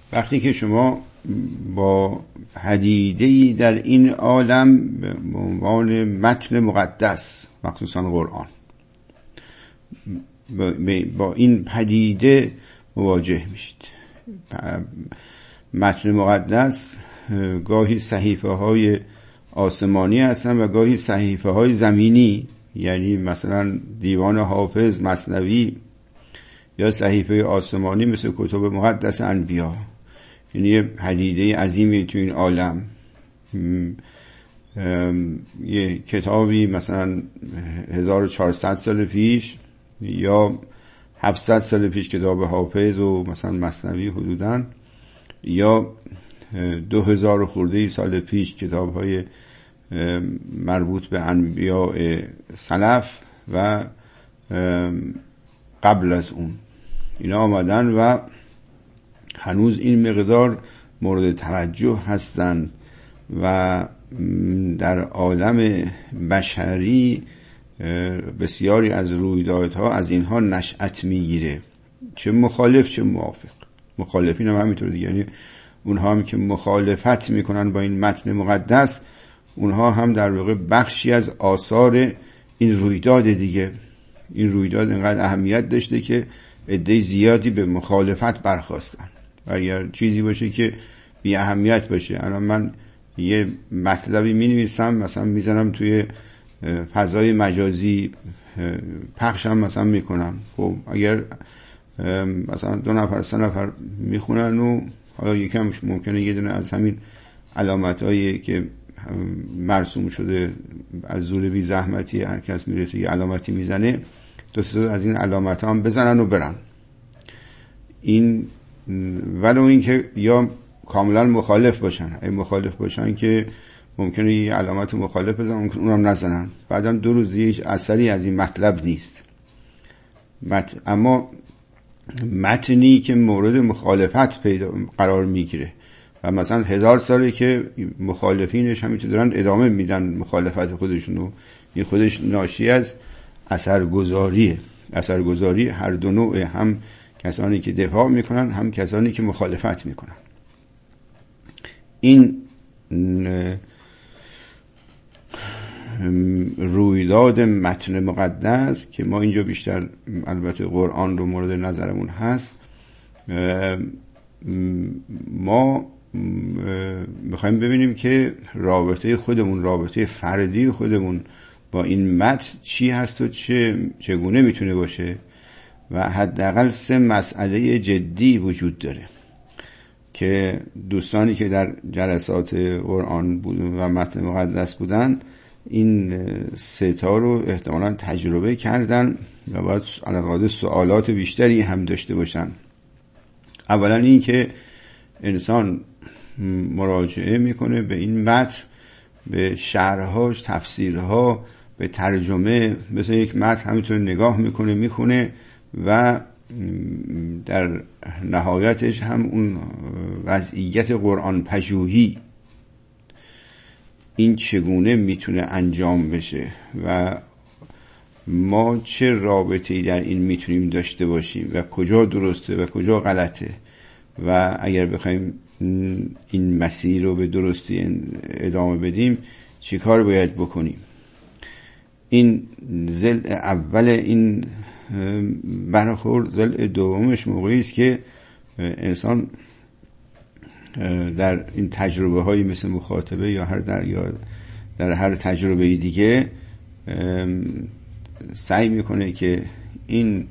وقتی که شما با پدیده‌ای در این عالم به عنوان متن مقدس، مخصوصا قرآن، با این پدیده مواجه میشید. متن مقدس گاهی صحیفه های آسمانی هستن و گاهی صحیفه های زمینی، یعنی مثلا دیوان حافظ، مثنوی، یا صحیفه آسمانی مثل کتب مقدس انبیا. یعنی یه پدیده عظیمی تو این عالم. یه کتابی مثلا 1400 سال پیش یا 700 سال پیش کتاب حافظ و مثلا مثنوی حدوداً، یا 2000 خورده سال پیش کتاب های مربوط به انبیاء سلف و قبل از اون، اینا آمدن و هنوز این مقدار مورد توجه هستند و در عالم بشری بسیاری از رویدادها از اینها نشأت میگیره، چه مخالف چه موافق. مخالفین هم همینطور دیگه، یعنی اونها هم که مخالفت میکنن با این متن مقدس، اونها هم در واقع بخشی از آثار این رویداد دیگه. این رویداد اینقدر اهمیت داشته که عده زیادی به مخالفت برخاستن. و اگر چیزی باشه که بی اهمیت باشه، الان من یه مطلبی می نویسم، مثلا میزنم توی فضای مجازی، پخشم مثلا میکنم، خب اگر مثلا 2 نفر 3 نفر میخونن و حالا یکم ممکنه یه دونه از همین علامتایی که مرسوم شده از زور بی زحمتی هر کس میرسه یه علامتی میزنه، 2 از این علامت هم بزنن و برن. این ولو این که یا کاملا مخالف باشن، اگه مخالف باشن که ممکنه یه علامت مخالف بزنن، ممکنه اونم نزنن، بعدم 2 روز هیچ اثری از این مطلب نیست. اما متنی که مورد مخالفت قرار میگیره و مثلا 1000 ساله که مخالفینش همینطور دارن ادامه میدن مخالفت خودشونو، این خودش ناشی از اثرگذاریه. اثرگذاری هر دو نوع، هم کسانی که دفاع میکنن هم کسانی که مخالفت میکنن. این رویداد متن مقدس که ما اینجا بیشتر البته قرآن رو مورد نظرمون هست، ما میخوایم ببینیم که رابطه خودمون، رابطه فردی خودمون با این متن چی هست و چگونه میتونه باشه. و حداقل 3 مسئله جدی وجود داره که دوستانی که در جلسات قرآن بودن و متن مقدس بودن این 3 تا رو احتمالاً تجربه کردن و باید علاوه سوالات بیشتری هم داشته باشن. اولا این که انسان مراجعه میکنه به این متن، به شرحهاش، تفسیرها، به ترجمه، مثل یک متن همینطور نگاه میکنه، میخونه و در نهایتش هم اون وضعیت قرآن پژوهی، این چگونه میتونه انجام بشه و ما چه رابطه‌ای در این میتونیم داشته باشیم و کجا درسته و کجا غلطه و اگر بخوایم این مسیر رو به درستی ادامه بدیم چی کار باید بکنیم. این ضلع اول این برخورد. ضلع دومش موقعی است که انسان در این تجربه هایی مثل مخاطبه یا در هر تجربه دیگه سعی میکنه که این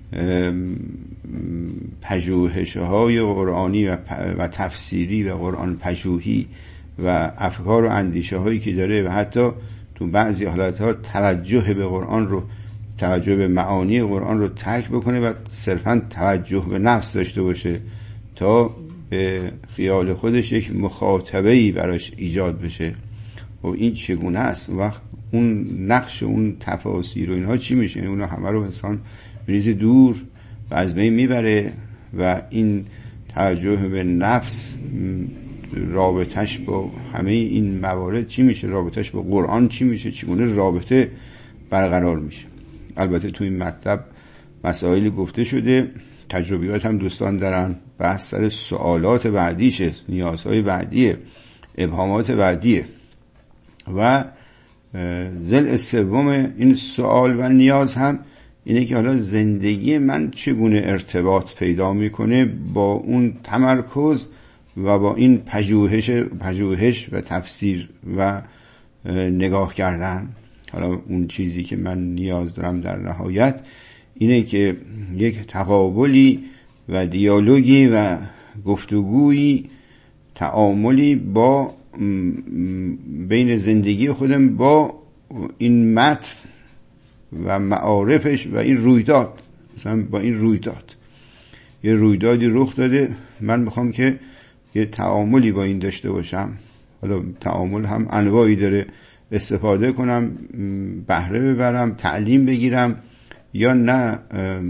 پژوهش های قرآنی و تفسیری و قرآن پژوهی و افکار و اندیشه هایی که داره و حتی تو بعضی حالت ها توجه به قرآن رو، توجه به معانی قرآن رو ترک بکنه و صرفا توجه به نفس داشته باشه تا به خیال خودش یک مخاطبه‌ای براش ایجاد بشه. و این چگونه است؟ وقت اون نقش، اون تفاسیر و اینها چی میشه؟ اونها همه رو انسان میریزه دور و از بین میبره و این توجه به نفس رابطش با همه این موارد چی میشه؟ رابطش با قرآن چی میشه؟ چگونه رابطه برقرار میشه؟ البته تو این مطلب مسائلی گفته شده تجربیات هم دوستان دارن، بحث سر سوالات بعدیشه، نیازهای بعدیه، ابهامات بعدیه. و ضلع سوم این سوال و نیاز هم اینه که حالا زندگی من چگونه ارتباط پیدا میکنه با اون تمرکز و با این پژوهش و تفسیر و نگاه کردن. حالا اون چیزی که من نیاز دارم در نهایت اینه که یک تقابلی و دیالوگی و گفتگویی، تعاملی با بین زندگی خودم با این متن و معارفش و این رویداد، مثلا با این رویداد، یه رویدادی رخ داده، من میخوام که یه تعاملی با این داشته باشم. حالا تعامل هم انواعی داره، استفاده کنم، بهره ببرم، تعلیم بگیرم، یا نه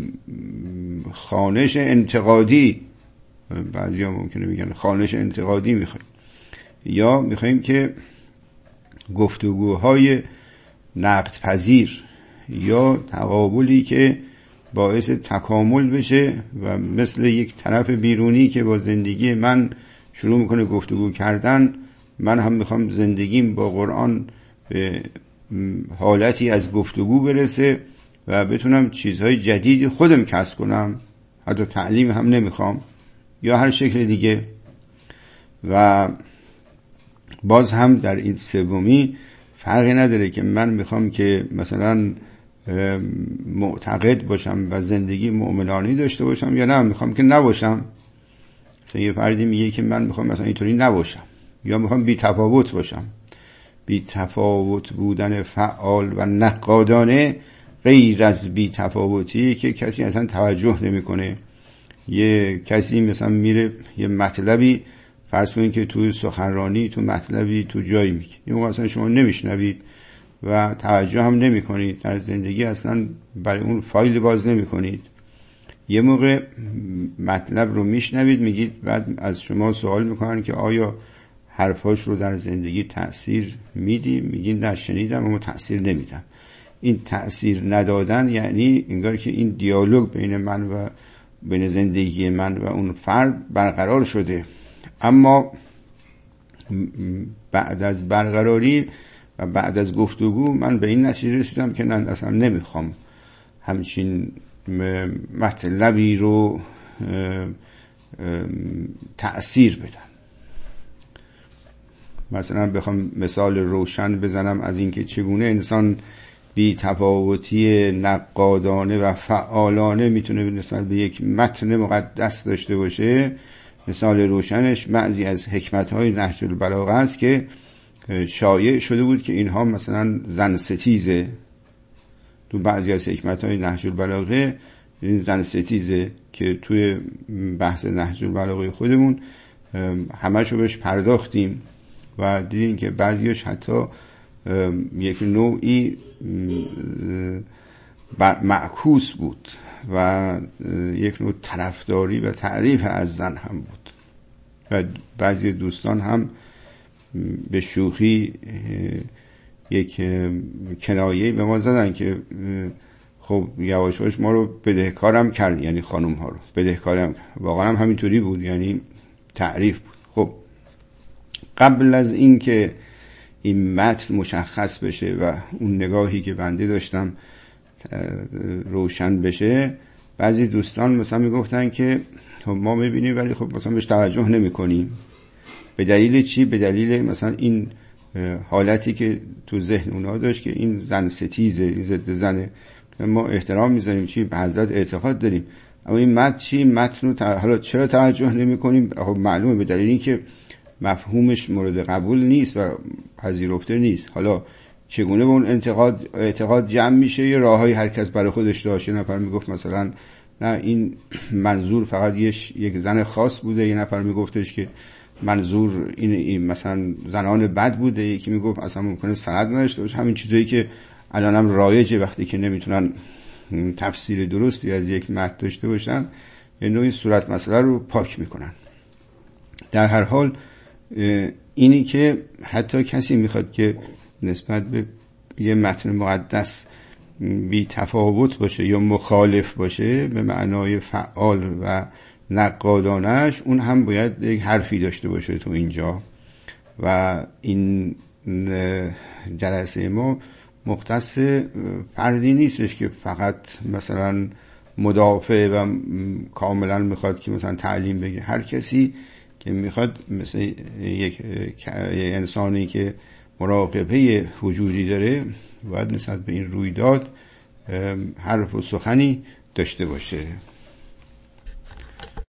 خوانش انتقادی. بعضی ها ممکنه بگن خوانش انتقادی میخوایم، یا میخوایم که گفتگوهای نقد پذیر یا تقابلی که باعث تکامل بشه و مثل یک طرف بیرونی که با زندگی من شروع میکنه گفتگو کردن، من هم میخوام زندگیم با قرآن به حالتی از گفتگو برسه و بتونم چیزهای جدیدی خودم کسب کنم، حتی تعلیم هم نمیخوام یا هر شکل دیگه. و باز هم در این سومی فرقی نداره که من میخوام که مثلا معتقد باشم و زندگی مؤمنانه داشته باشم، یا نه میخوام که نباشم. مثلا یه فردی میگه که من میخوام مثلا اینطوری نباشم، یا میخوام بی تفاوت باشم. بی تفاوت بودن فعال و نقادانه غیر از بی تفاوتی که کسی اصلا توجه نمیکنه. یه کسی مثلا میره یه مطلبی، فرض کنید که تو سخنرانی تو مطلبی تو جایی میگه، یه موقع اصلا شما نمیشنوید و توجه هم نمی کنید، در زندگی اصلا برای اون فایل باز نمی کنید. یه موقع مطلب رو میشنوید میگید، بعد از شما سوال میکنن که آیا حرفاش رو در زندگی تأثیر میدی؟ میگین نه شنیدم اما تأثیر نمیدم. این تأثیر ندادن یعنی انگار که این دیالوگ بین من و بین زندگی من و اون فرد برقرار شده، اما بعد از برقراری و بعد از گفتگو من به این نتیجه رسیدم که نه اصلا نمیخوام همچین مطلبی رو تأثیر بدم. مثلا بخوام مثال روشن بزنم از اینکه چگونه انسان بی تفاوتی نقادانه و فعالانه میتونه نسبت به یک متن مقدس داشته باشه، مثال روشنش بعضی از حکمت‌های نهج البلاغه است که شایع شده بود که اینها مثلا زن ستیزه. تو بعضی از حکمت‌های نهج البلاغه این زن ستیزه که توی بحث نهج البلاغه خودمون همشو بهش پرداختیم و دیدیم که بعضیش حتی یک نوعی معکوس بود و یک نوع طرفداری و تعریف از زن هم بود. و بعضی دوستان هم به شوخی یک کنایه به ما زدن که خب یواشاش ما رو بدهکارم کرد، یعنی خانم ها رو بدهکارم کرد. واقعا هم همینطوری بود، یعنی تعریف بود. خب قبل از این که این متن مشخص بشه و اون نگاهی که بنده داشتم روشن بشه، بعضی دوستان مثلا میگفتن که ما میبینیم ولی خب مثلا بهش توجه نمی کنیم. به دلیل چی؟ به دلیل مثلا این حالتی که تو ذهن اونا داشت که این زن ستیزه، این ضد زنه. ما احترام میذاریم، چی به حضرت اعتقاد داریم، اما این متن چی؟ متن رو حالا چرا توجه نمی کنیم؟ خب معلومه به دلیل اینکه مفهومش مورد قبول نیست و پذیرفته نیست. حالا چگونه به اون اعتقاد جمع میشه؟ یه راههای هر کس برای خودش داشت. یه نفر میگفت مثلا نه این منظور فقط یک زن خاص بوده، یه نفر میگفتش که منظور این مثلا زنان بد بوده، یکی میگفت اصلا ممکنه سند نداشته باشه. همین چیزایی که الانم رایجه، وقتی که نمیتونن تفسیر درستی از یک متن داشته باشن یه نوعی صورت مسئله رو پاک میکنن. در هر حال اینی که حتی کسی میخواد که نسبت به یه متن مقدس بی تفاوت باشه یا مخالف باشه به معنای فعال و نقادانش، اون هم باید یک حرفی داشته باشه تو اینجا. و این جلسه ما مختص فردی نیستش که فقط مثلا مدافع و کاملا میخواد که مثلا تعلیم بگیره. هر کسی که میخواد مثل یک انسانی که مراقبه وجودی داره باید نسبت به این رویداد حرف و سخنی داشته باشه.